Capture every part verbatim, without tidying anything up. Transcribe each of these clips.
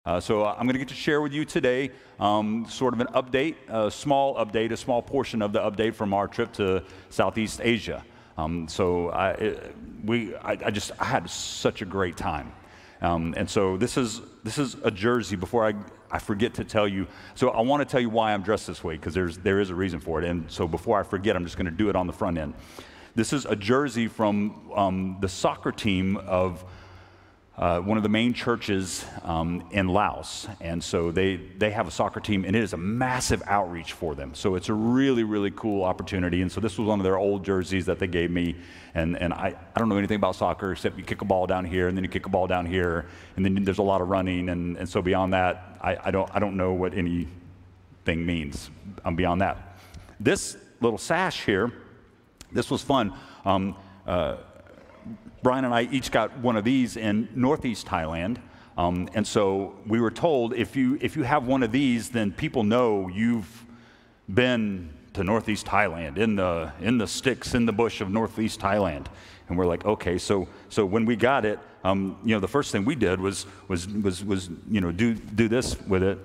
Uh, so I'm going to get to share with you today um, sort of an update, a small update, a small portion of the update from our trip to Southeast Asia. Um, so I, it, we, I, I just I had such a great time, um, and so this is this is a jersey. Before I I forget to tell you, so I want to tell you why I'm dressed this way because there's there is a reason for it. And so before I forget, I'm just going to do it on the front end. This is a jersey from um, the soccer team of Uh, one of the main churches um, in Laos, and so they they have a soccer team, and it is a massive outreach for them. So it's a really really cool opportunity. And so this was one of their old jerseys that they gave me, and and I, I don't know anything about soccer except you kick a ball down here, and then you kick a ball down here, and then there's a lot of running, and, and so beyond that, I, I don't I don't know what anything means. Um, beyond that, this little sash here, this was fun. Um, uh, Brian and I each got one of these in Northeast Thailand, um, and so we were told if you if you have one of these, then people know you've been to Northeast Thailand, in the in the sticks in the bush of Northeast Thailand. And we're like, okay, so so when we got it, um, you know, the first thing we did was was was was you know do do this with it,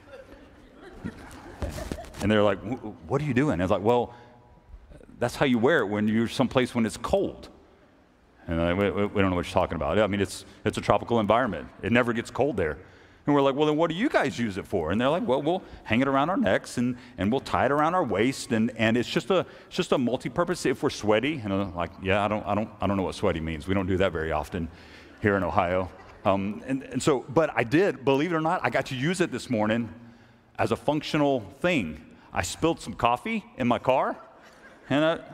and they're like, what are you doing? And I was like, well, that's how you wear it when you're someplace when it's cold. And uh, we, we don't know what you're talking about. I mean, it's it's a tropical environment. It never gets cold there. And we're like, well, then what do you guys use it for? And they're like, well, we'll hang it around our necks and, and we'll tie it around our waist. And, and it's just a it's just a multi-purpose if we're sweaty. And I'm like, yeah, I don't I don't I don't know what sweaty means. We don't do that very often here in Ohio. Um, and, and so, but I did, believe it or not, I got to use it this morning as a functional thing. I spilled some coffee in my car, and I,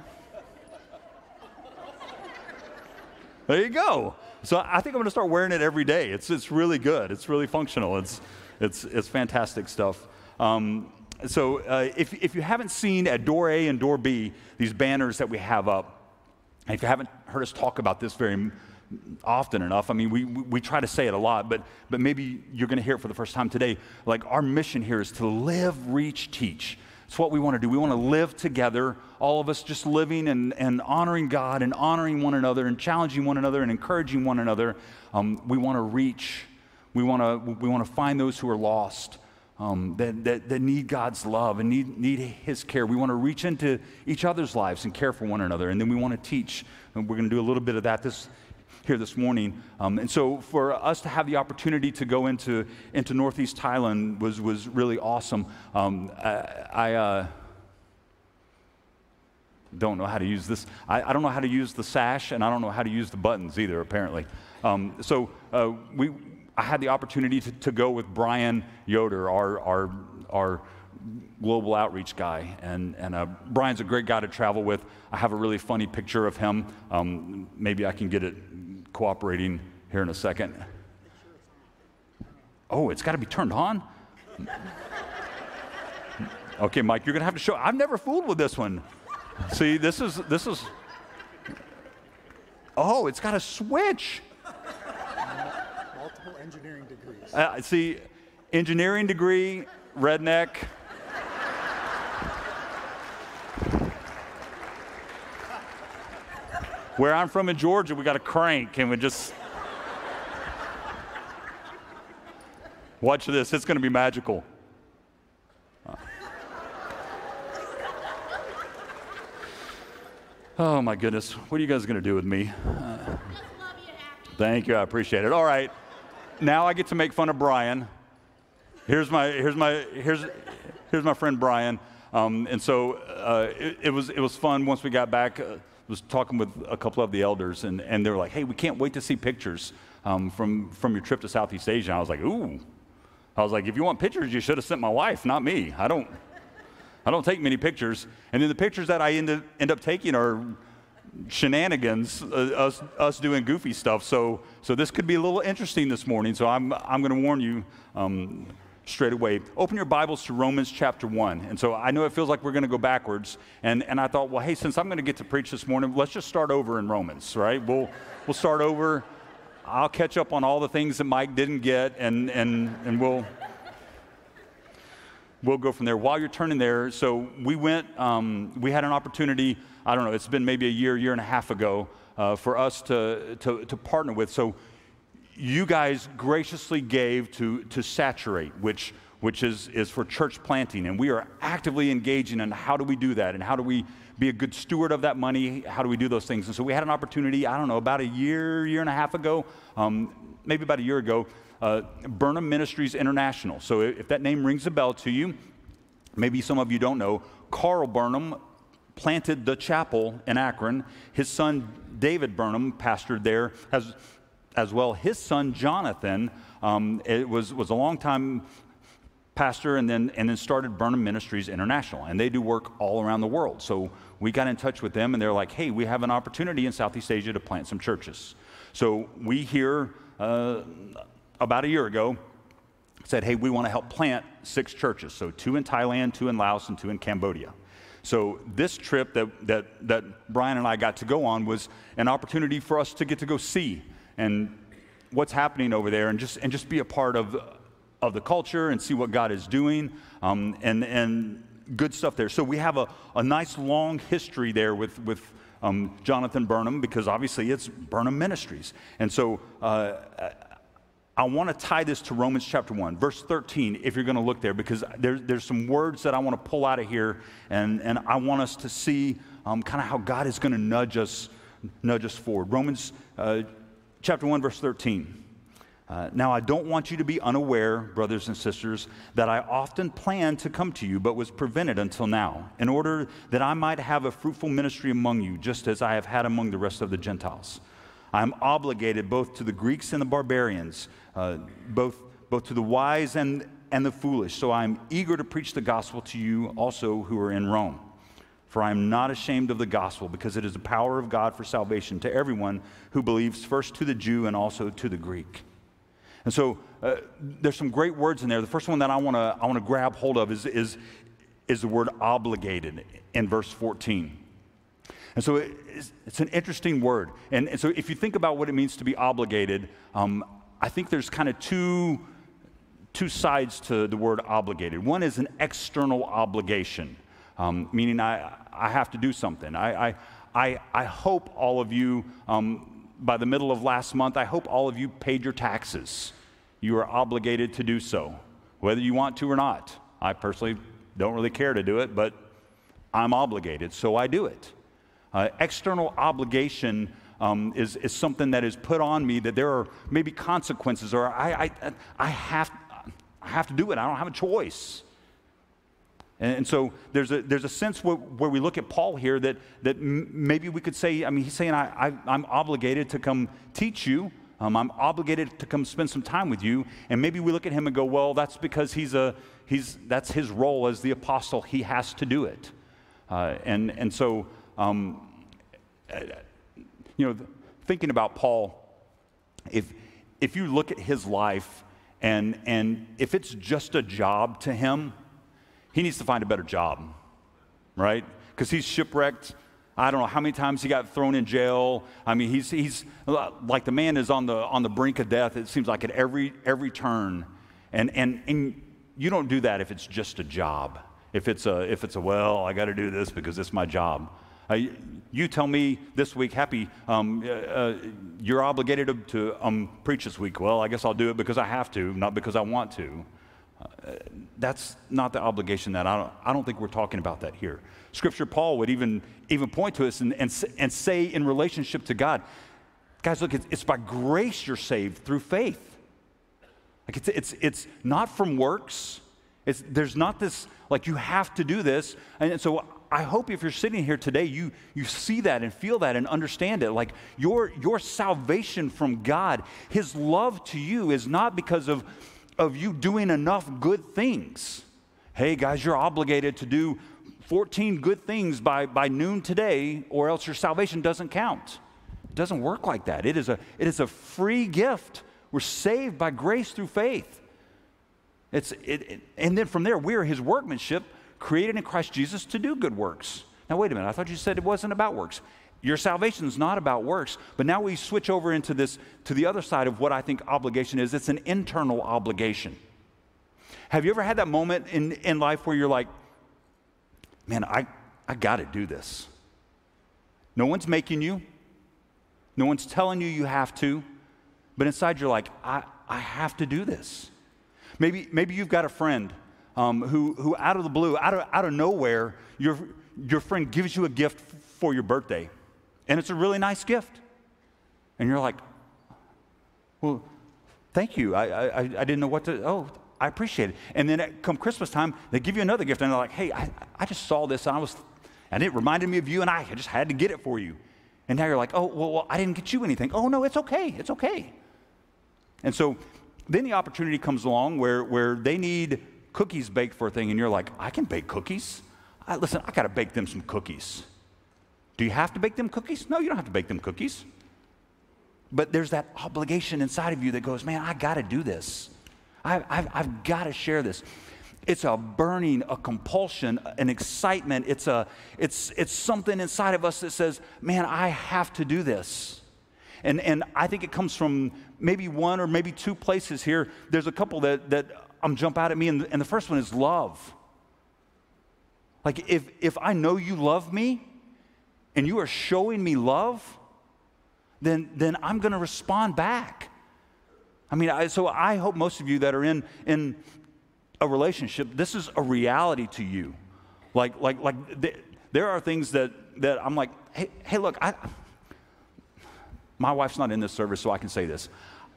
there you go. So I think I'm going to start wearing it every day. It's it's really good. It's really functional. It's it's it's fantastic stuff. Um, so uh, if if you haven't seen at door A and door B these banners that we have up, if you haven't heard us talk about this very often enough, I mean we we, we try to say it a lot, but but maybe you're going to hear it for the first time today. Like our mission here is to live, reach, teach. It's what we want to do. We want to live together, all of us just living and, and honoring God and honoring one another and challenging one another and encouraging one another. Um, we want to reach. We want to we want to find those who are lost, um, that, that, that need God's love and need, need His care. We want to reach into each other's lives and care for one another. And then we want to teach. And we're going to do a little bit of that this here this morning. Um, and so for us to have the opportunity to go into into Northeast Thailand was was really awesome. Um, I, I uh, don't know how to use this. I, I don't know how to use the sash, and I don't know how to use the buttons either, apparently. Um, so uh, we, I had the opportunity to, to go with Brian Yoder, our our our global outreach guy, and and uh, Brian's a great guy to travel with. I have a really funny picture of him. Um, maybe I can get it cooperating here in a second. Oh, it's got to be turned on? Okay, Mike, you're going to have to show. I've never fooled with this one. See, this is, this is, oh, it's got a switch. Multiple engineering degrees. Uh, see, engineering degree, redneck. Where I'm from in Georgia, we got a crank, and we just watch this. It's going to be magical. Uh. Oh my goodness, what are you guys going to do with me? Uh, thank you, I appreciate it. All right, now I get to make fun of Brian. Here's my here's my here's here's my friend Brian, um, and so uh, it, it was it was fun once we got back. Uh, was talking with a couple of the elders, and, and they were like, hey, we can't wait to see pictures um, from, from your trip to Southeast Asia. And I was like, ooh. I was like, if you want pictures, you should have sent my wife, not me. I don't I don't take many pictures. And then the pictures that I end up, end up taking are shenanigans, uh, us, us doing goofy stuff. So so this could be a little interesting this morning, so I'm, I'm going to warn you um, straight away. Open your Bibles to Romans chapter one. And so I know it feels like we're going to go backwards. And, and I thought, well, hey, since I'm going to get to preach this morning, let's just start over in Romans, right? We'll, we'll start over. I'll catch up on all the things that Mike didn't get, and, and, and we'll, we'll go from there. While you're turning there, so we went, um, we had an opportunity, I don't know, it's been maybe a year, year and a half ago, uh, for us to, to, to partner with. So you guys graciously gave to, to Saturate, which, which is, is for church planting. And we are actively engaging in how do we do that and how do we be a good steward of that money, how do we do those things. And so we had an opportunity, I don't know, about a year, year and a half ago, um, maybe about a year ago, uh, Burnham Ministries International. So if that name rings a bell to you, maybe some of you don't know, Carl Burnham planted the chapel in Akron. His son, David Burnham, pastored there as, as well. His son, Jonathan, um, it was, was a long-time pastor and then, and then started Burnham Ministries International. And they do work all around the world. So we got in touch with them, and they're like, hey, we have an opportunity in Southeast Asia to plant some churches. So we here, uh, about a year ago, said, hey, we want to help plant six churches. So two in Thailand, two in Laos, and two in Cambodia. So this trip that, that, that Brian and I got to go on was an opportunity for us to get to go see and what's happening over there and just, and just be a part of, of the culture and see what God is doing um, and, and good stuff there. So we have a, a nice long history there with, with um, Jonathan Burnham, because obviously it's Burnham Ministries. And so uh, I want to tie this to Romans chapter one, verse thirteen, if you're going to look there, because there, there's some words that I want to pull out of here, and, and I want us to see um, kind of how God is going to nudge us, nudge us forward. Romans uh, chapter one, verse thirteen. Uh, now, I don't want you to be unaware, brothers and sisters, that I often planned to come to you, but was prevented until now, in order that I might have a fruitful ministry among you, just as I have had among the rest of the Gentiles. I am obligated both to the Greeks and the barbarians, uh, both, both to the wise and, and the foolish. So I am eager to preach the gospel to you also who are in Rome. For I am not ashamed of the gospel, because it is the power of God for salvation to everyone who believes, first to the Jew and also to the Greek. And so uh, there's some great words in there. The first one that I want to I want to grab hold of is, is, is the word obligated in verse fourteen. And so it's, it's an interesting word. And, and so if you think about what it means to be obligated, um, I think there's kind of two, two sides to the word obligated. One is an external obligation, um, meaning I, I have to do something. I, I, I, I hope all of you, um, by the middle of last month, I hope all of you paid your taxes. You are obligated to do so, whether you want to or not. I personally don't really care to do it, but I'm obligated, so I do it. Uh, external obligation um, is, is something that is put on me, that there are maybe consequences, or I, I, I, have, I have to do it. I don't have a choice. And, and so there's a, there's a sense where, where we look at Paul here that, that m- maybe we could say, I mean, he's saying, I, I, I'm obligated to come teach you. Um, I'm obligated to come spend some time with you. And maybe we look at him and go, well, that's because he's a, he's, that's his role as the apostle. He has to do it. Uh, and, and so... Um, you know, thinking about Paul, if if you look at his life and and if it's just a job to him, he needs to find a better job, right? Because he's shipwrecked. I don't know how many times he got thrown in jail. I mean, he's he's like the man is on the on the brink of death. It seems like at every every turn, and and and you don't do that if it's just a job. If it's a if it's a well, I got to do this because it's my job. Uh, you tell me this week, Happy, um, uh, uh, you're obligated to, to um, preach this week. Well, I guess I'll do it because I have to, not because I want to. Uh, that's not the obligation that I don't, I don't think we're talking about that here. Scripture, Paul would even, even point to us and, and, and say in relationship to God, guys, look, it's, it's by grace you're saved through faith. Like it's, it's, it's not from works. It's, there's not this, like you have to do this. And so I hope if you're sitting here today, you, you see that and feel that and understand it. Like your, your salvation from God, his love to you is not because of, of you doing enough good things. Hey guys, you're obligated to do fourteen good things by, by noon today, or else your salvation doesn't count. It doesn't work like that. It is a, it is a free gift. We're saved by grace through faith. It's, it, it, and then from there, we are his workmanship, created in Christ Jesus to do good works. Now, wait a minute. I thought you said it wasn't about works. Your salvation is not about works, but now we switch over into this, to the other side of what I think obligation is. It's an internal obligation. Have you ever had that moment in, in life where you're like, man, I, I got to do this. No one's making you. No one's telling you you have to. but inside you're like, I, I have to do this. Maybe, maybe you've got a friend um, who, who out of the blue, out of, out of nowhere, your, your friend gives you a gift for your birthday, and it's a really nice gift. And you're like, well, thank you. I, I, I didn't know what to, oh, I appreciate it. And then at, come Christmas time, they give you another gift, and they're like, hey, I, I just saw this, and I was, and it reminded me of you, and I just had to get it for you. And now you're like, oh, well, well, I didn't get you anything. Oh, no, it's okay. It's okay. And so then the opportunity comes along where, where they need cookies baked for a thing, and you're like, I can bake cookies. I, listen, I got to bake them some cookies. Do you have to bake them cookies? No, you don't have to bake them cookies. But there's that obligation inside of you that goes, man, I got to do this. I, I've, I've got to share this. It's a burning, a compulsion, an excitement. It's, a, it's, it's something inside of us that says, man, I have to do this. And, and I think it comes from maybe one or maybe two places here. There's a couple that, that um, jump out at me, and, and the first one is love. Like if, if I know you love me and you are showing me love, then, then I'm going to respond back. I mean, I, so I hope most of you that are in, in a relationship, this is a reality to you. Like, like, like th- there are things that, that I'm like, hey, hey, look, I, my wife's not in this service, so I can say this.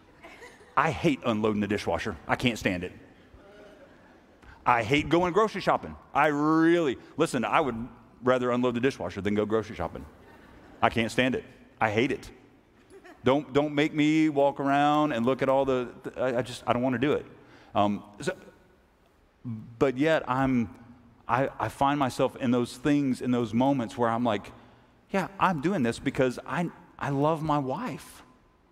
I hate unloading the dishwasher. I can't stand it. I hate going grocery shopping. I really, listen, I would rather unload the dishwasher than go grocery shopping. I can't stand it. I hate it. Don't, don't make me walk around and look at all the, I, I just, I don't want to do it. Um, so, but yet I'm, I, I find myself in those things, in those moments where I'm like, yeah, I'm doing this because I, I love my wife.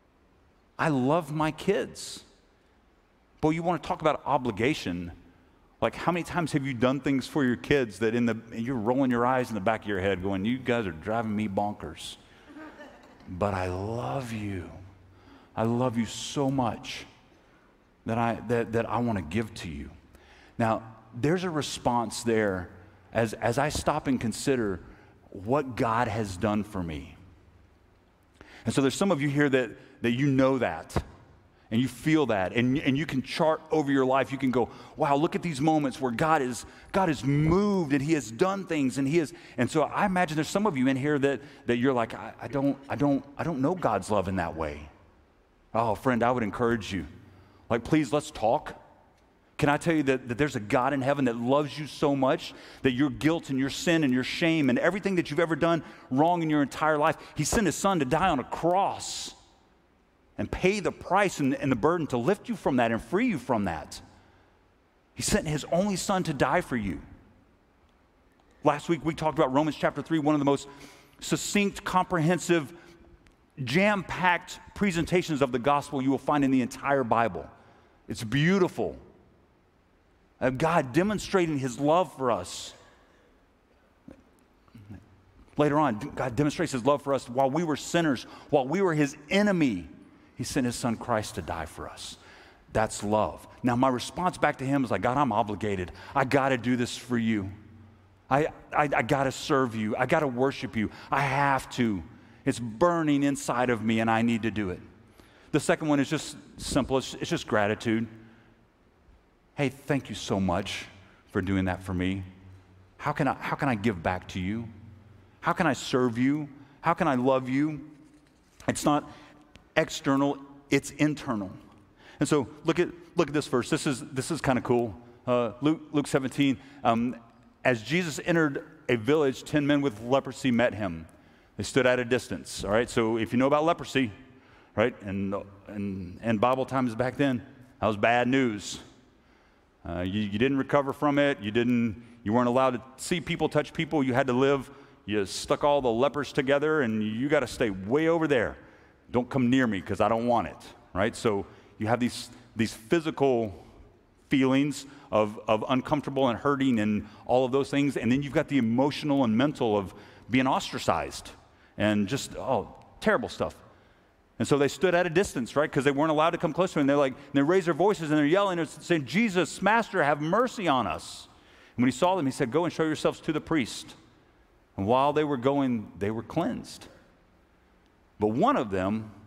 I love my kids. Boy, you want to talk about obligation. Like, how many times have you done things for your kids that in the, you're rolling your eyes in the back of your head going, you guys are driving me bonkers. But I love you. I love you so much that I, that, that I want to give to you. Now, there's a response there as, as I stop and consider what God has done for me. And so there's some of you here that, that you know that, and you feel that, and, and you can chart over your life. You can go, wow, look at these moments where God is God has moved and He has done things, and He is. And so I imagine there's some of you in here that that you're like, I, I don't, I don't, I don't know God's love in that way. Oh, friend, I would encourage you, like, please, let's talk. Can I tell you that, that there's a God in heaven that loves you so much that your guilt and your sin and your shame and everything that you've ever done wrong in your entire life, He sent His Son to die on a cross and pay the price and, and the burden to lift you from that and free you from that. He sent His only Son to die for you. Last week we talked about Romans chapter three, one of the most succinct, comprehensive, jam-packed presentations of the gospel you will find in the entire Bible. It's beautiful. Uh, God demonstrating His love for us. Later on, God demonstrates His love for us while we were sinners, while we were His enemy. He sent His Son Christ to die for us. That's love. Now, my response back to Him is like, God, I'm obligated. I got to do this for you. I, I, I got to serve you. I got to worship you. I have to. It's burning inside of me, and I need to do it. The second one is just simple. It's, it's just gratitude. Hey, thank you so much for doing that for me. How can I, how can I give back to you? How can I serve you? How can I love you? It's not external, it's internal. And so look at look at this verse. This is this is kind of cool. Uh, Luke Luke seventeen. Um, as Jesus entered a village, ten men with leprosy met Him. They stood at a distance. All right. So if you know about leprosy, right, and and and Bible times back then, that was bad news. Uh, you, you didn't recover from it. You didn't. You weren't allowed to see people, touch people. You had to live. You stuck all the lepers together, and you got to stay way over there. Don't come near me because I don't want it, right? So you have these, these physical feelings of, of uncomfortable and hurting and all of those things, and then you've got the emotional and mental of being ostracized and just, oh, terrible stuff. And so they stood at a distance, right, because they weren't allowed to come close to Him. And they're like, and they raised their voices and they're yelling and saying, Jesus, Master, have mercy on us. And when He saw them, He said, go and show yourselves to the priest. And while they were going, they were cleansed. But one of them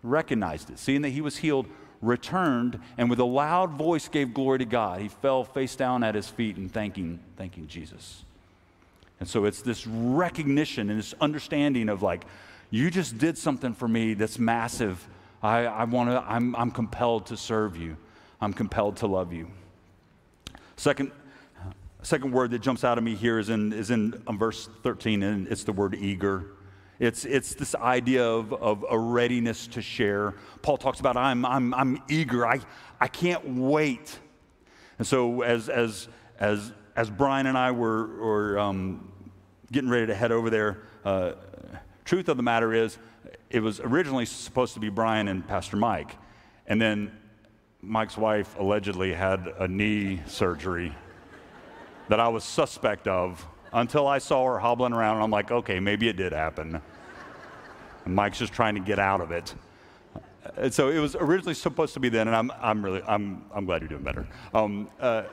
recognized it, seeing that he was healed, returned, and with a loud voice gave glory to God. He fell face down at his feet and thanking, thanking Jesus. And so it's this recognition and this understanding of like, you just did something for me that's massive. I, I want to, I'm, I'm compelled to serve you. I'm compelled to love you. Second, second word that jumps out at me here is in, is in um, verse thirteen, and it's the word eager. It's, it's this idea of, of a readiness to share. Paul talks about, I'm, I'm, I'm eager. I, I can't wait. And so as, as, as, as Brian and I were, were um, getting ready to head over there, uh, truth of the matter is, it was originally supposed to be Brian and Pastor Mike. And then Mike's wife allegedly had a knee surgery that I was suspect of until I saw her hobbling around, and I'm like, okay, maybe it did happen. And Mike's just trying to get out of it. And so it was originally supposed to be then, and I'm, I'm really, I'm, I'm glad you're doing better. Um, uh,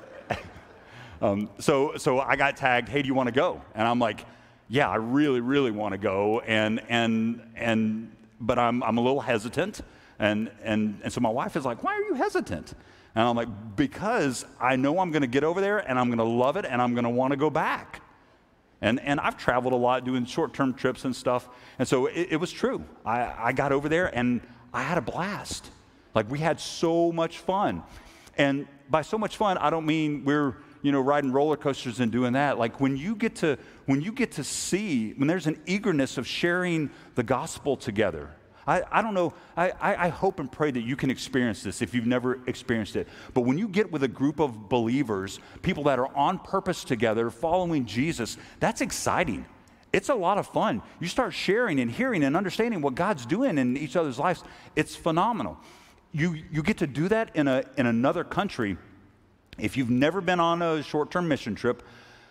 um, so, so I got tagged, hey, do you want to go? And I'm like, yeah, I really, really want to go, and, and, and, but I'm, I'm a little hesitant. And, and, and so my wife is like, why are you hesitant? And I'm like, because I know I'm going to get over there, and I'm going to love it, and I'm going to want to go back. And, and I've traveled a lot doing short-term trips and stuff. And so it, it was true. I, I got over there, and I had a blast. Like, we had so much fun. And by so much fun, I don't mean we're, you know, riding roller coasters and doing that. Like, when you get to, when you get to see, when there's an eagerness of sharing the gospel together, I, I don't know, I, I, I hope and pray that you can experience this if you've never experienced it. But when you get with a group of believers, people that are on purpose together, following Jesus, that's exciting. It's a lot of fun. You start sharing and hearing and understanding what God's doing in each other's lives. It's phenomenal. You, you get to do that in, a, in another country. If you've never been on a short-term mission trip,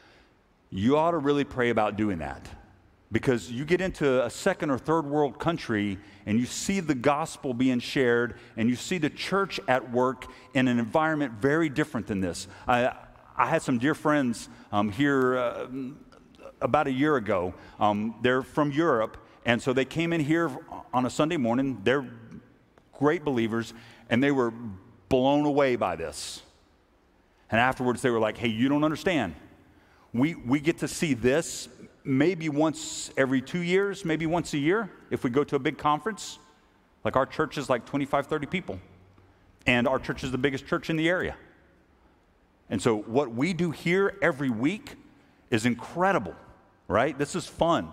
you ought to really pray about doing that. Because you get into a second or third world country and you see the gospel being shared and you see the church at work in an environment very different than this. I, I had some dear friends um, here uh, about a year ago. Um, they're from Europe, and so they came in here on a Sunday morning. They're great believers, and they were blown away by this. And afterwards they were like, hey, you don't understand. We, we get to see this maybe once every two years, maybe once a year, if we go to a big conference. Like, our church is like twenty-five, thirty people. And our church is the biggest church in the area. And so what we do here every week is incredible, right? This is fun.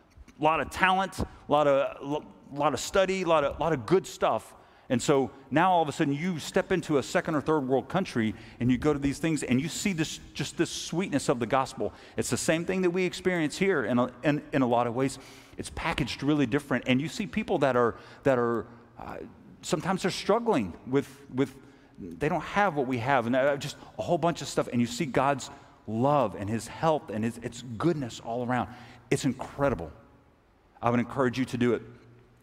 A lot of talent, a lot of, a lot of study, a lot of, a lot of good stuff. And so now all of a sudden you step into a second or third world country and you go to these things and you see this, just this sweetness of the gospel. It's the same thing that we experience here in a, in, in a lot of ways. It's packaged really different. And you see people that are, that are uh, sometimes they're struggling with, with, they don't have what we have, and uh, just a whole bunch of stuff. And you see God's love and his help and his, its goodness all around. It's incredible. I would encourage you to do it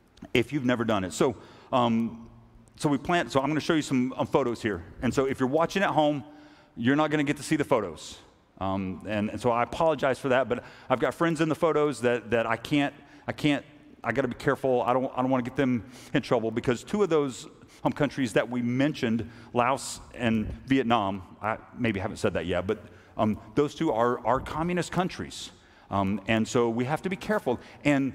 if you've never done it. So, um, So we plan, so I'm going to show you some um, photos here. And so if you're watching at home, you're not going to get to see the photos. Um, and, and so I apologize for that, but I've got friends in the photos that, that I can't, I can't, I got to be careful. I don't, I don't want to get them in trouble, because two of those um, countries that we mentioned, Laos and Vietnam, I maybe haven't said that yet, but um, those two are, are communist countries. Um, and so we have to be careful. And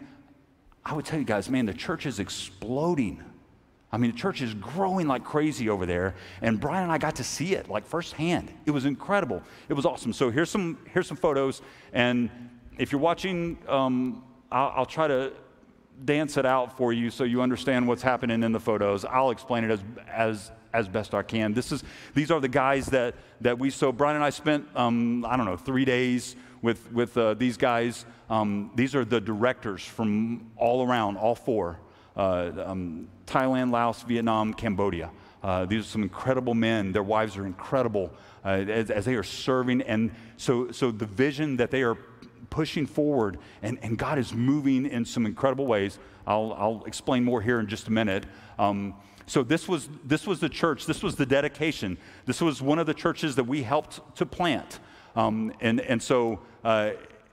I would tell you guys, man, the church is exploding. I mean, the church is growing like crazy over there, and Brian and I got to see it like firsthand. It was incredible. It was awesome. So here's some here's some photos, and if you're watching, um, I'll, I'll try to dance it out for you so you understand what's happening in the photos. I'll explain it as as as best I can. This is these are the guys that that we. So Brian and I spent um, I don't know three days with with uh, these guys. Um, these are the directors from all around, all four. Uh, um, Thailand, Laos, Vietnam, Cambodia. Uh, these are some incredible men. Their wives are incredible uh, as, as they are serving. And so, so the vision that they are pushing forward, and, and God is moving in some incredible ways. I'll, I'll explain more here in just a minute. Um, so this was, this was the church. This was the dedication. This was one of the churches that we helped to plant. Um, and, and so uh,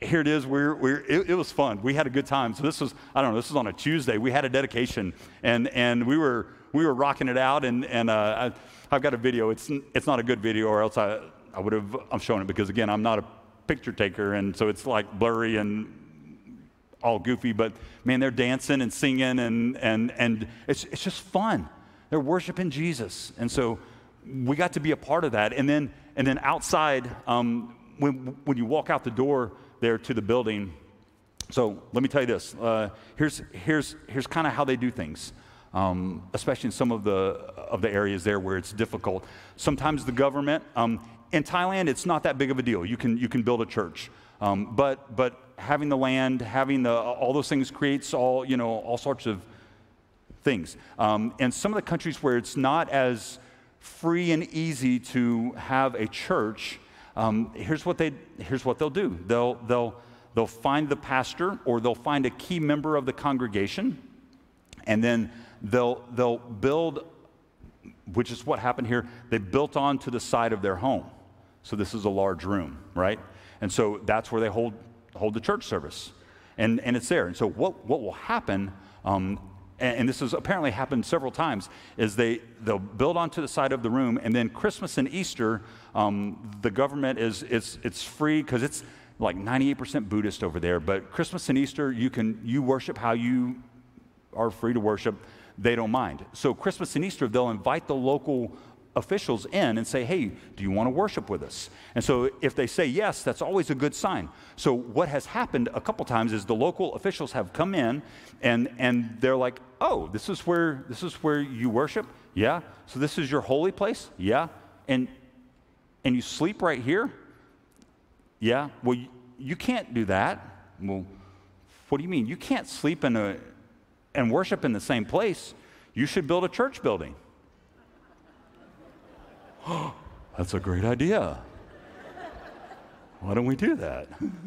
here it is. We're, we're, it, it was fun. We had a good time. So this was, I don't know, this was on a Tuesday. We had a dedication, and and we were we were rocking it out. And and uh, I, I've got a video. It's it's not a good video, or else I I would have I'm showing it because again I'm not a picture taker, and so it's like blurry and all goofy. But man, they're dancing and singing, and and and it's it's just fun. They're worshiping Jesus, and so we got to be a part of that. And then and then outside, um, when when you walk out the door there to the building. So let me tell you this. Uh, here's here's here's kind of how they do things, um, especially in some of the of the areas there where it's difficult. Sometimes the government um, in Thailand, it's not that big of a deal. You can you can build a church, um, but but having the land, having the all those things creates all you know all sorts of things. Um, and some of the countries where it's not as free and easy to have a church. Um, here's what they here's what they'll do. They'll they'll they'll find the pastor, or they'll find a key member of the congregation, and then they'll they'll build, which is what happened here. They built onto the side of their home. So this is a large room, right? And so that's where they hold hold the church service, and and it's there. And so what what will happen? Um, and this has apparently happened several times, is they, they'll build onto the side of the room, and then Christmas and Easter, um, the government is, it's, it's free, because it's like ninety-eight percent Buddhist over there, but Christmas and Easter, you can, you worship how you are free to worship. They don't mind. So Christmas and Easter, they'll invite the local officials in and say, hey, do you want to worship with us? And so if they say yes, that's always a good sign. So what has happened a couple times is the local officials have come in, and and they're like, oh, this is where this is where you worship? Yeah. So this is your holy place? Yeah. And and you sleep right here? Yeah. Well, you, you can't do that. Well, what do you mean? You can't sleep in a and worship in the same place. You should build a church building. Oh, that's a great idea. Why don't we do that?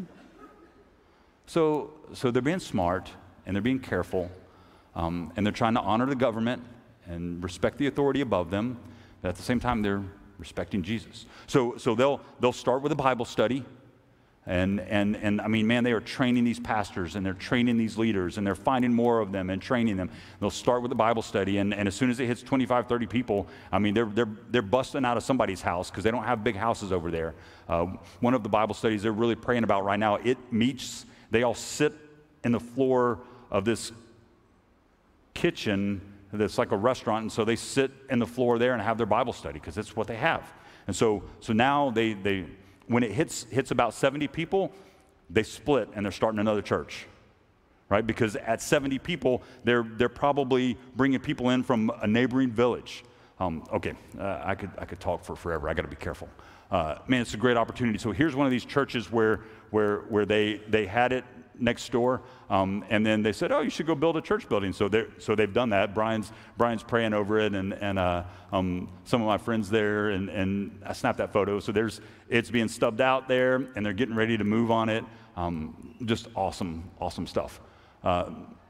So, so they're being smart, and they're being careful, um, and they're trying to honor the government and respect the authority above them, but at the same time, they're respecting Jesus. So, so they'll they'll start with a Bible study. And, and, and I mean, man, they are training these pastors, and they're training these leaders, and they're finding more of them and training them. They'll start with the Bible study, and, and as soon as it hits twenty-five, thirty people, I mean, they're, they're, they're busting out of somebody's house because they don't have big houses over there. Uh, one of the Bible studies they're really praying about right now, it meets, they all sit in the floor of this kitchen that's like a restaurant, and so they sit in the floor there and have their Bible study because that's what they have. And so, so now they, they when it hits hits about seventy people, they split and they're starting another church, right? Because at seventy people, they're they're probably bringing people in from a neighboring village. Um, okay, uh, I could I could talk for forever. I got to be careful. Uh, man, it's a great opportunity. So here's one of these churches where where where they they had it next door, um, and then they said, oh, you should go build a church building. So they so they've done that. Brian's Brian's praying over it, and and uh, um, some of my friends there, and and I snapped that photo. So there's it's being stubbed out there, and they're getting ready to move on it. Um, just awesome, awesome stuff. Uh,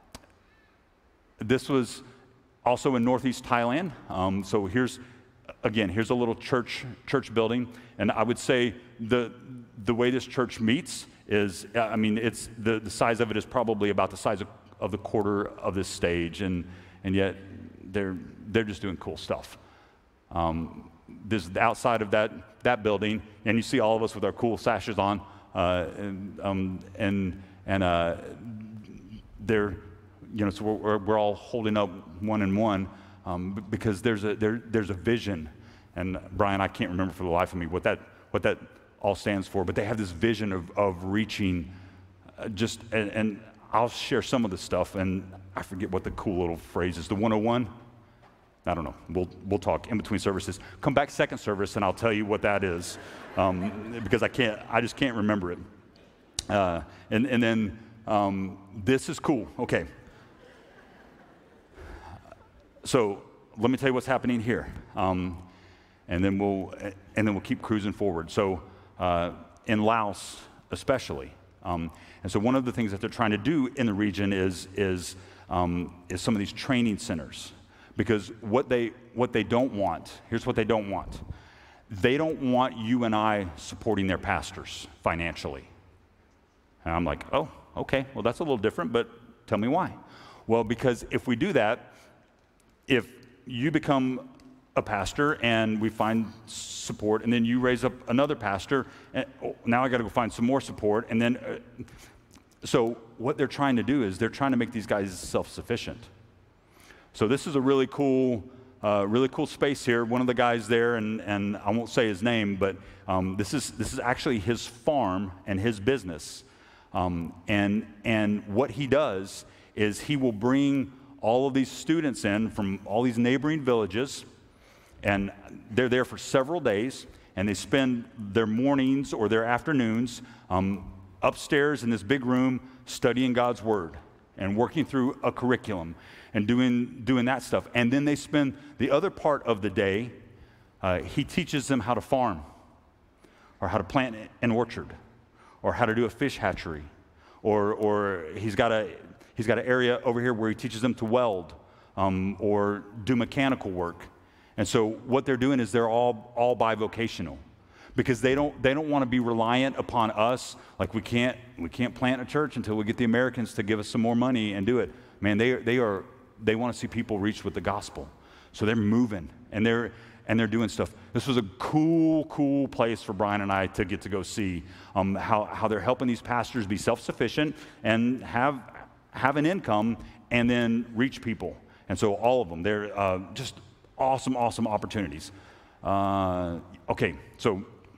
this was also in Northeast Thailand. Um, so here's again here's a little church church building, and I would say the the way this church meets is, I mean, it's the, the size of it is probably about the size of, of the quarter of this stage, and and yet they're they're just doing cool stuff. Um, this is the outside of that that building, and you see all of us with our cool sashes on, uh, and um, and and uh, they're you know so we're we're all holding up one and one um, because there's a there there's a vision, and Brian, I can't remember for the life of me what that what that. all stands for, but they have this vision of, of reaching uh, just, and, and I'll share some of the stuff, and I forget what the cool little phrase is, the one oh one? I don't know, we'll, we'll talk in between services. Come back second service and I'll tell you what that is, um, because I can't, I just can't remember it. Uh, and, and then um, this is cool, okay. So let me tell you what's happening here, um, and then we'll, and then we'll keep cruising forward. So, Uh, in Laos especially. Um, and so one of the things that they're trying to do in the region is, is, um, is some of these training centers. Because what they, what they don't want, here's what they don't want. They don't want you and I supporting their pastors financially. And I'm like, oh, okay, well, that's a little different, but tell me why. Well, because if we do that, if you become a pastor and we find support, and then you raise up another pastor, and oh, now I got to go find some more support, and then, uh, so what they're trying to do is they're trying to make these guys self-sufficient. So this is a really cool, uh, really cool space here. One of the guys there, and, and I won't say his name, but um, this is this is actually his farm and his business. Um, and and what he does is he will bring all of these students in from all these neighboring villages, and they're there for several days, and they spend their mornings or their afternoons um, upstairs in this big room studying God's Word and working through a curriculum and doing, doing that stuff. And then they spend the other part of the day, uh, he teaches them how to farm or how to plant an orchard or how to do a fish hatchery. Or, or he's got a he's got an area over here where he teaches them to weld um, or do mechanical work. And so what they're doing is they're all all bivocational, because they don't they don't want to be reliant upon us. Like we can't we can't plant a church until we get the Americans to give us some more money and do it. Man, they they are they want to see people reached with the gospel. So they're moving and they're and they're doing stuff. This was a cool, cool place for Brian and I to get to go see um, how, how they're helping these pastors be self-sufficient and have, have an income and then reach people. And so all of them, they're uh, just awesome, awesome opportunities. Uh, okay, so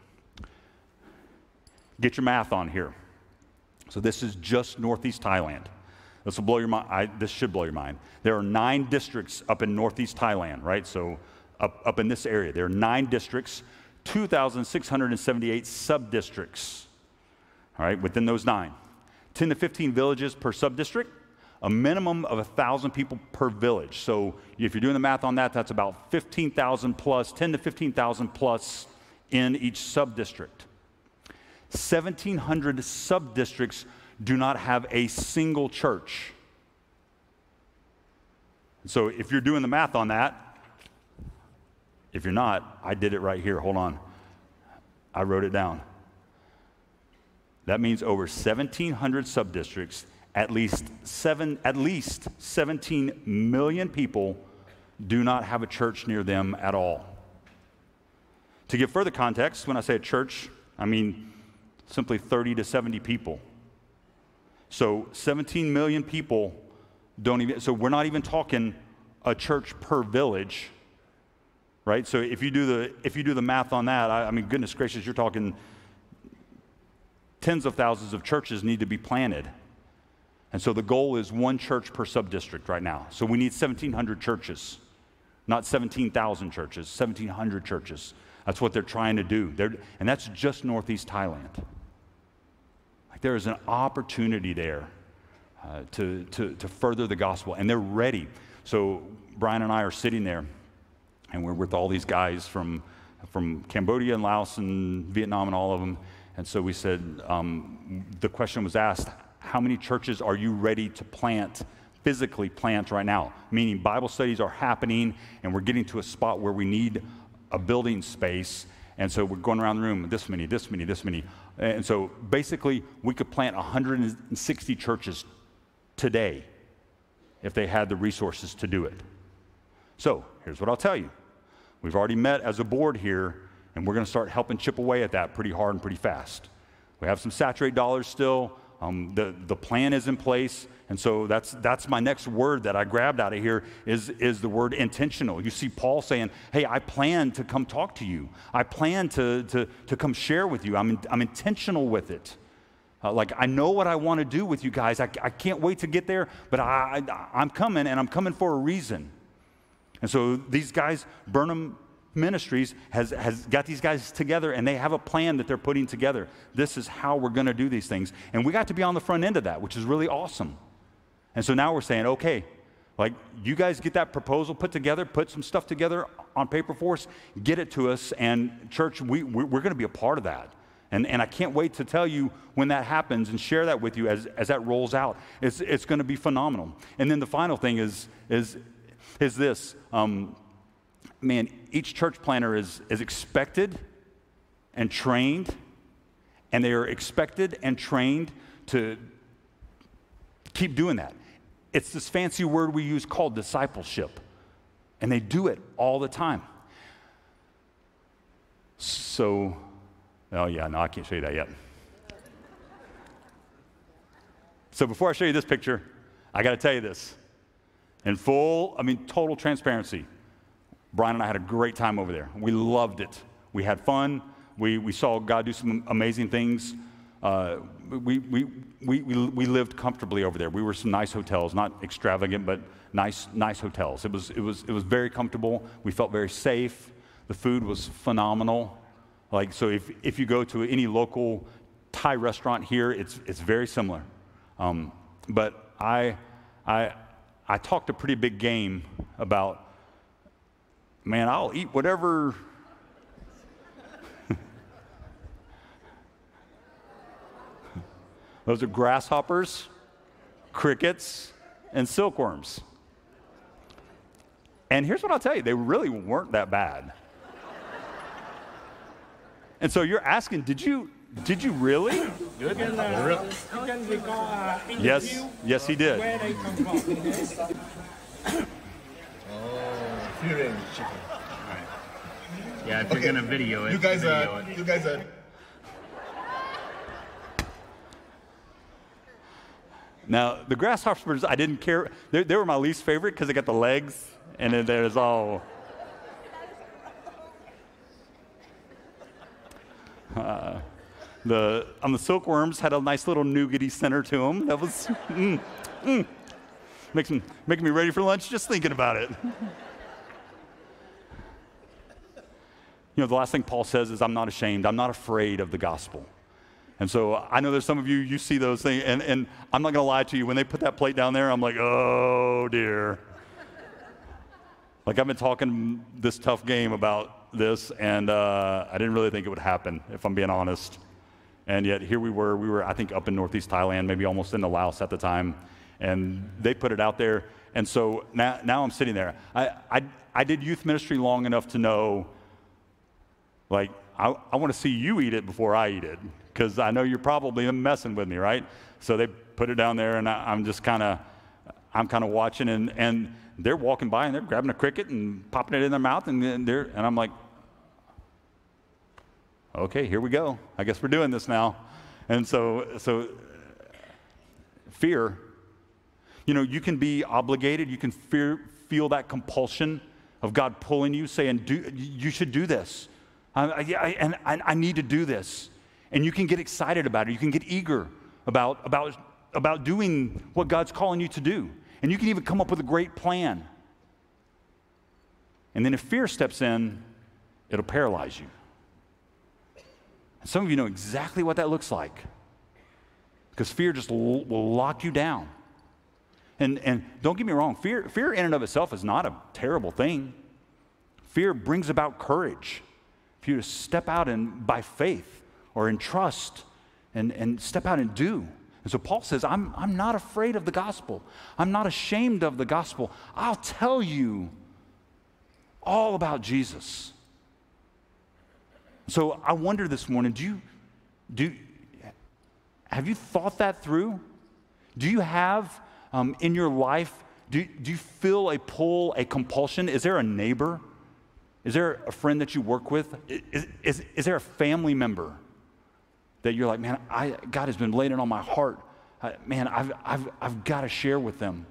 get your math on here. So this is just Northeast Thailand. This will blow your mind. I, this should blow your mind. There are nine districts up in Northeast Thailand, right? So Up, up in this area. There are nine districts, two thousand six hundred seventy-eight sub-districts, all right, within those nine. ten to fifteen villages per sub-district, a minimum of one thousand people per village. So if you're doing the math on that, that's about fifteen thousand plus, ten to fifteen thousand plus in each sub-district. seventeen hundred sub-districts do not have a single church. So if you're doing the math on that, if you're not, I did it right here. Hold on. I wrote it down. That means over seventeen hundred sub-districts, at least seven, at least seventeen million people do not have a church near them at all. To give further context, when I say a church, I mean simply thirty to seventy people. So seventeen million people don't even, so we're not even talking a church per village. Right? So if you do the if you do the math on that, I, I mean, goodness gracious, you're talking tens of thousands of churches need to be planted. And so the goal is one church per sub-district right now. So we need seventeen hundred churches, not seventeen thousand churches, seventeen hundred churches. That's what they're trying to do. They're, and that's just Northeast Thailand. Like there is an opportunity there uh, to, to, to further the gospel, and they're ready. So Brian and I are sitting there, and we're with all these guys from, from Cambodia and Laos and Vietnam and all of them. And so we said, um, the question was asked, how many churches are you ready to plant, physically plant right now? Meaning Bible studies are happening and we're getting to a spot where we need a building space. And so we're going around the room, this many, this many, this many. And so basically we could plant one hundred sixty churches today if they had the resources to do it. So here's what I'll tell you. We've already met as a board here, and we're going to start helping chip away at that pretty hard and pretty fast. We have some saturate dollars still. Um, the, the plan is in place, and so that's, that's my next word that I grabbed out of here is, is the word intentional. You see Paul saying, hey, I plan to come talk to you. I plan to, to, to come share with you. I'm, in, I'm intentional with it. Uh, like, I know what I want to do with you guys. I, I can't wait to get there, but I, I, I'm coming, and I'm coming for a reason. And so these guys, Burnham Ministries, has, has got these guys together, and they have a plan that they're putting together. This is how we're going to do these things. And we got to be on the front end of that, which is really awesome. And so now we're saying, okay, like, you guys get that proposal put together, put some stuff together on paper for us, get it to us, and church, we, we're, we're going to be a part of that. And, and I can't wait to tell you when that happens and share that with you as, as that rolls out. It's, it's going to be phenomenal. And then the final thing is, is is this, um, man, each church planner is, is expected and trained, and they are expected and trained to keep doing that. It's this fancy word we use called discipleship, and they do it all the time. So, oh yeah, no, I can't show you that yet. So before I show you this picture, I got to tell you this. In full, I mean, total transparency, Brian and I had a great time over there. We loved it. We had fun. We, we saw God do some amazing things. Uh, we, we, we, we, we lived comfortably over there. We were some nice hotels, not extravagant, but nice, nice hotels. It was, it was, it was very comfortable. We felt very safe. The food was phenomenal. Like, so if, if you go to any local Thai restaurant here, it's, it's very similar. Um, but I, I, I talked a pretty big game about, man, I'll eat whatever. Those are grasshoppers, crickets, and silkworms. And here's what I'll tell you, they really weren't that bad. And so you're asking, did you, did you really? Good. Can, uh, can we go, uh, yes, yes, he did. Where they come from? Oh, free range chicken. Right. Yeah, if Okay. you're gonna video it, You guys video are, it. you guys are. Now, the grasshoppers, I didn't care. They, they were my least favorite because they got the legs, and then there's all. Uh, the on the silkworms had a nice little nougaty center to them. That was mm, mm, makes me making me ready for lunch just thinking about it. You know, the last thing Paul says is, "I'm not ashamed. I'm not afraid of the gospel." And so I know there's some of you, you see those things, and, and I'm not going to lie to you. When they put that plate down there, I'm like, oh, dear. Like, I've been talking this tough game about this, and uh, I didn't really think it would happen, if I'm being honest. And yet here we were. We were, I think, up in northeast Thailand, maybe almost into Laos at the time, and they put it out there. And so now, now I'm sitting there. I, I, I did youth ministry long enough to know, like, I, I want to see you eat it before I eat it, because I know you're probably messing with me, right? So they put it down there, and I, I'm just kind of, I'm kind of watching, and, and they're walking by, and they're grabbing a cricket and popping it in their mouth, and then they're, and I'm like, okay, here we go. I guess we're doing this now. And so, so fear, you know, you can be obligated, you can fear, feel that compulsion of God pulling you, saying, do, you should do this. I, I, and I, I need to do this. And you can get excited about it. You can get eager about, about, about doing what God's calling you to do. And you can even come up with a great plan. And then if fear steps in, it'll paralyze you. And some of you know exactly what that looks like, because fear just l- will lock you down. And, and don't get me wrong, fear, fear in and of itself is not a terrible thing. Fear brings about courage. For you to step out and by faith or in trust and, and step out and do. And so Paul says, I'm, I'm not afraid of the gospel. I'm not ashamed of the gospel. I'll tell you all about Jesus. So I wonder this morning, do you, do, have you thought that through? Do you have um, in your life, do, do you feel a pull, a compulsion? Is there a neighbor? Is there a friend that you work with? Is, is, is there a family member that you're like, man, I, God has been laying it on my heart. I, man, I've, I've, I've got to share with them.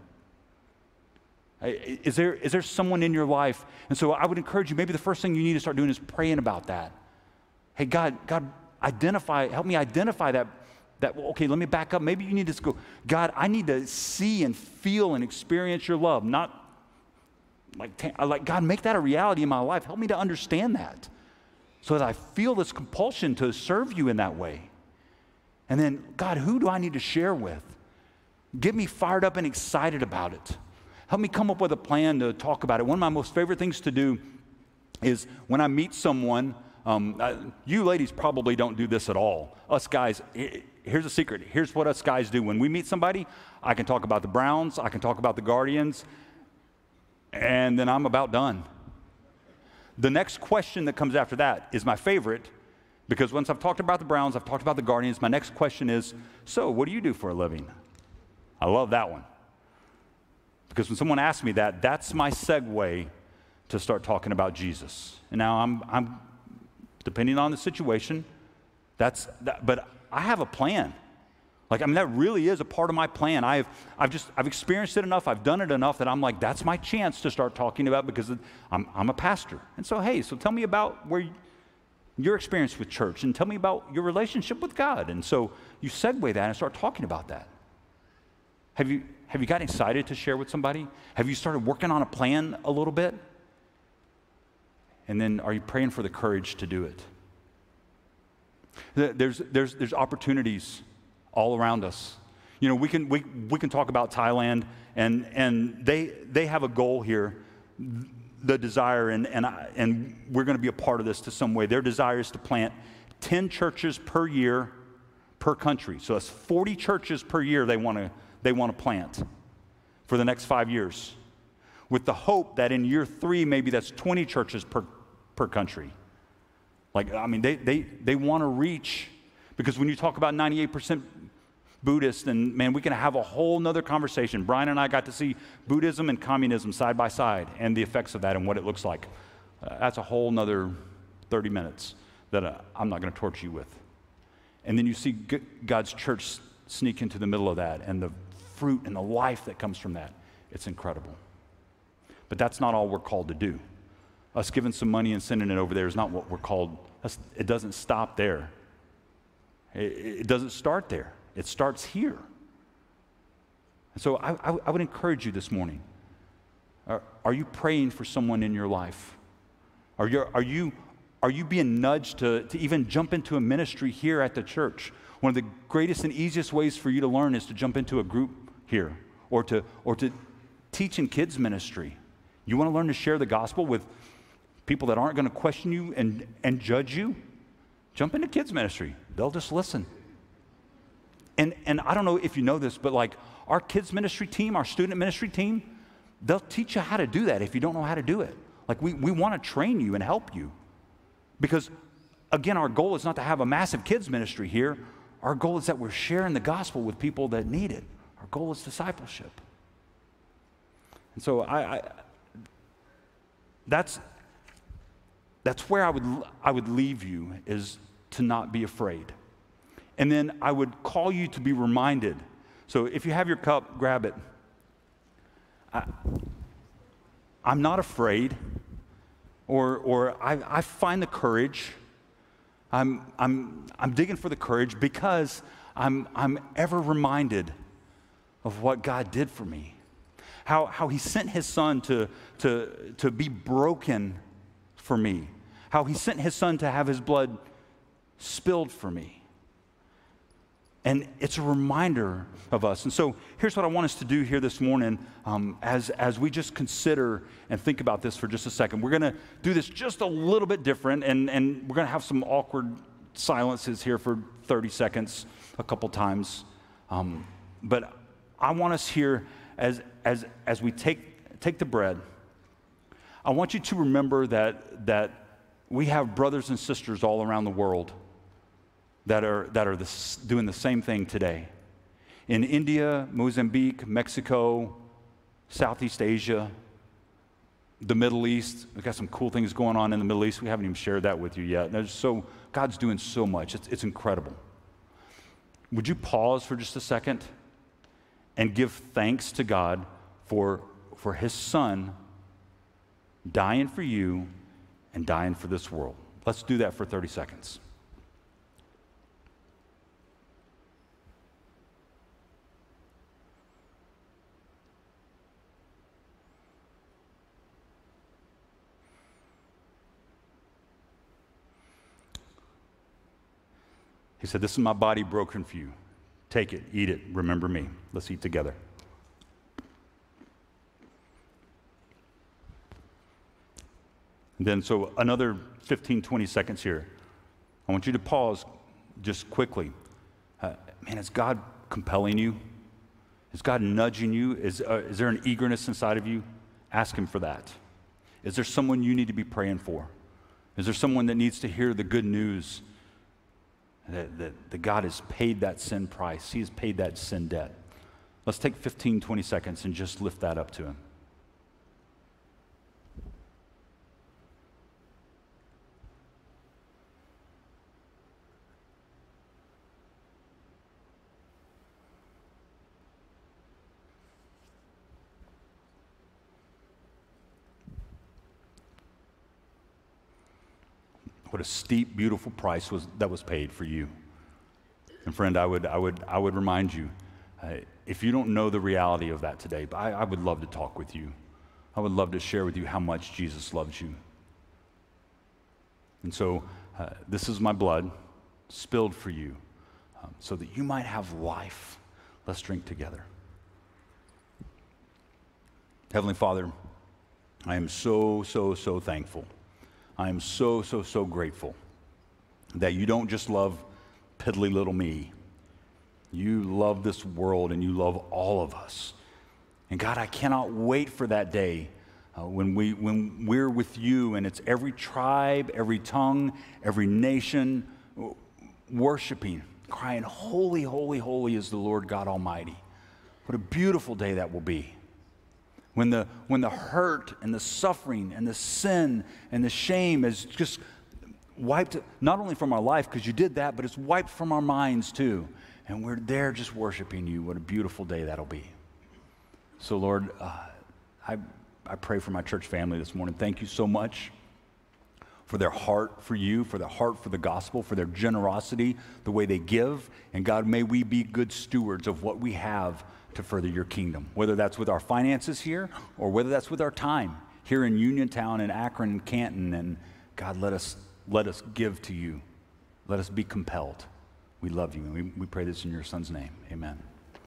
I, is there, is there someone in your life? And so I would encourage you, maybe the first thing you need to start doing is praying about that. Hey, God, God, identify, help me identify that, that, well, okay, let me back up. Maybe you need to go, God, I need to see and feel and experience your love, not Like, like, God, make that a reality in my life. Help me to understand that so that I feel this compulsion to serve you in that way. And then, God, who do I need to share with? Get me fired up and excited about it. Help me come up with a plan to talk about it. One of my most favorite things to do is when I meet someone, um, uh, you ladies probably don't do this at all. Us guys, here's a secret. Here's what us guys do. When we meet somebody, I can talk about the Browns, I can talk about the Guardians, and then I'm about done. The next question that comes after that is my favorite, Because once I've talked about the Browns, I've talked about the Guardians, my next question is, so what do you do for a living? I love that one. Because when someone asks me that, that's my segue to start talking about Jesus. And now I'm, I'm depending on the situation, that's, that, but I have a plan. Like, I mean, that really is a part of my plan. I've, I've just, I've experienced it enough, I've done it enough that I'm like, that's my chance to start talking about, because I'm, I'm a pastor. And so, hey, so tell me about where you, your experience with church, and tell me about your relationship with God. And so you segue that and start talking about that. Have you, have you gotten excited to share with somebody? Have you started working on a plan a little bit? And then are you praying for the courage to do it? There's, there's, there's opportunities all around us. You know, we can, we, we can talk about Thailand, and, and they, they have a goal here, the desire, and, and, I, and we're going to be a part of this to some way. Their desire is to plant ten churches per year per country. So that's forty churches per year they want to they want to plant for the next five years, with the hope that in year three, maybe that's twenty churches per, per country. Like, I mean, they, they, they want to reach, because when you talk about ninety-eight percent Buddhist, and man, we can have a whole nother conversation. Brian and I got to see Buddhism and communism side by side and the effects of that and what it looks like. Uh, that's a whole nother thirty minutes that uh, I'm not going to torture you with. And then you see G- God's church sneak into the middle of that, and the fruit and the life that comes from that. It's incredible. But that's not all we're called to do. Us giving some money and sending it over there is not what we're called. That's, it doesn't stop there. It, it doesn't start there. It starts here. And so I, I, I would encourage you this morning. Are, are you praying for someone in your life? Are you, are you, are you being nudged to, to even jump into a ministry here at the church? One of the greatest and easiest ways for you to learn is to jump into a group here, or to, or to teach in kids ministry. You want to learn to share the gospel with people that aren't going to question you and, and judge you? Jump into kids ministry. They'll just listen. And, and I don't know if you know this, but like our kids ministry team, our student ministry team, they'll teach you how to do that if you don't know how to do it. Like we, we want to train you and help you. Because again, our goal is not to have a massive kids ministry here. Our goal is that we're sharing the gospel with people that need it. Our goal is discipleship. And so I, I that's, that's where I would, I would leave you, is to not be afraid. And then I would call you to be reminded. So if you have your cup, grab it. I, I'm not afraid, or, or I, I find the courage. I'm, I'm, I'm digging for the courage because I'm, I'm ever reminded of what God did for me. How, how he sent his son to, to, to be broken for me. How he sent his son to have his blood spilled for me. And it's a reminder of us. And so here's what I want us to do here this morning um, as, as we just consider and think about this for just a second. We're going to do this just a little bit different, and, and we're going to have some awkward silences here for thirty seconds a couple times. Um, but I want us here, as, as, as we take, take the bread, I want you to remember that, that we have brothers and sisters all around the world that are, that are this, doing the same thing today. In India, Mozambique, Mexico, Southeast Asia, the Middle East. We've got some cool things going on in the Middle East. We haven't even shared that with you yet. There's so, God's doing so much. It's, it's incredible. Would you pause for just a second and give thanks to God for, for his son dying for you and dying for this world? Let's do that for thirty seconds. He said, "This is my body broken for you. Take it, eat it, remember me." Let's eat together. And then, so another fifteen, twenty seconds here. I want you to pause just quickly. Uh, man, is God compelling you? Is God nudging you? Is, uh, is there an eagerness inside of you? Ask him for that. Is there someone you need to be praying for? Is there someone that needs to hear the good news that, that, that God has paid that sin price. He has paid that sin debt. Let's take fifteen, twenty seconds and just lift that up to him. What a steep, beautiful price was that was paid for you. And friend, I would, I would, I would remind you, uh, if you don't know the reality of that today, but I, I would love to talk with you. I would love to share with you how much Jesus loves you. And so, uh, this is my blood spilled for you, um, so that you might have life. Let's drink together. Heavenly Father, I am so, so, so thankful. I am so, so, so grateful that you don't just love piddly little me. You love this world and you love all of us. And God, I cannot wait for that day uh, when, we, when we're with you and it's every tribe, every tongue, every nation worshiping, crying, holy, holy, holy is the Lord God Almighty. What a beautiful day that will be. When the, when the hurt and the suffering and the sin and the shame is just wiped, not only from our life, because you did that, but it's wiped from our minds too. And we're there just worshiping you. What a beautiful day that'll be. So Lord, uh, I, I pray for my church family this morning. Thank you so much for their heart for you, for their heart for the gospel, for their generosity, the way they give. And God, may we be good stewards of what we have to further your kingdom, whether that's with our finances here or whether that's with our time here in Uniontown and Akron and Canton. And God, let us let us give to you. Let us be compelled. We love you, and we, we pray this in your Son's name. Amen.